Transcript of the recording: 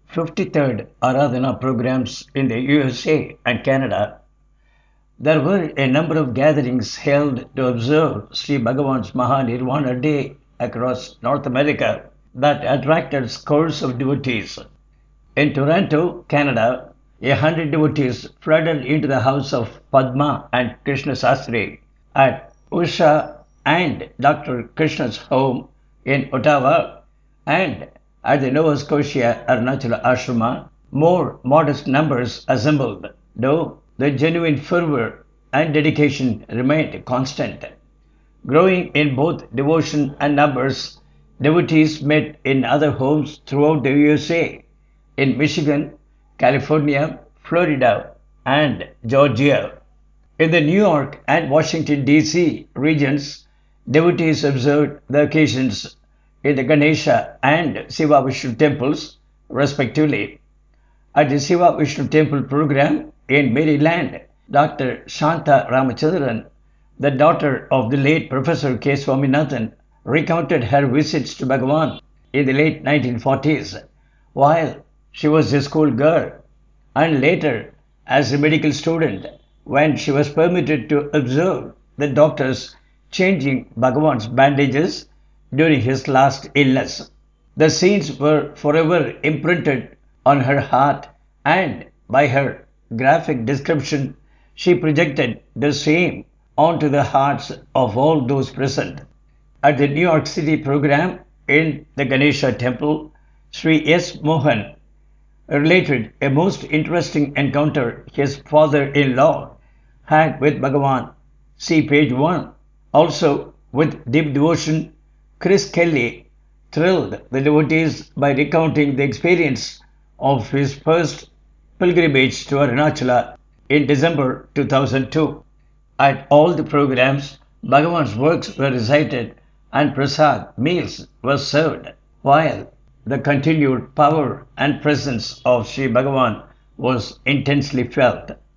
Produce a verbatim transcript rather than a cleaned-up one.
fifty-third Aradhana programs in the U S A and Canada, there were a number of gatherings held to observe Sri Bhagavan's Mahanirvana Day across North America that attracted scores of devotees. In Toronto, Canada, a hundred devotees flooded into the house of Padma and Krishna Sastri at Usha and Doctor Krishna's home in Ottawa, and at the Nova Scotia Arunachala Ashrama, more modest numbers assembled, though the genuine fervor and dedication remained constant. Growing in both devotion and numbers, devotees met in other homes throughout the U S A, in Michigan, California, Florida, and Georgia. In the New York and Washington, D C regions, devotees observed the occasions in the Ganesha and Siva Vishnu temples, respectively. At the Siva Vishnu Temple program in Maryland, Doctor Shanta Ramachandran, the daughter of the late Professor K. Swaminathan, recounted her visits to Bhagavan in the late nineteen forties while she was a schoolgirl, and later as a medical student when she was permitted to observe the doctors changing Bhagavan's bandages during his last illness. The scenes were forever imprinted on her heart, and by her graphic description, she projected the same onto the hearts of all those present. At the New York City program in the Ganesha temple, Sri S. Mohan related a most interesting encounter his father-in-law had with Bhagavan. See page one. Also, with deep devotion, Chris Kelly thrilled the devotees by recounting the experience of his first pilgrimage to Arunachala in December two thousand two. At all the programs, Bhagavan's works were recited and prasad meals were served, while the continued power and presence of Sri Bhagavan was intensely felt.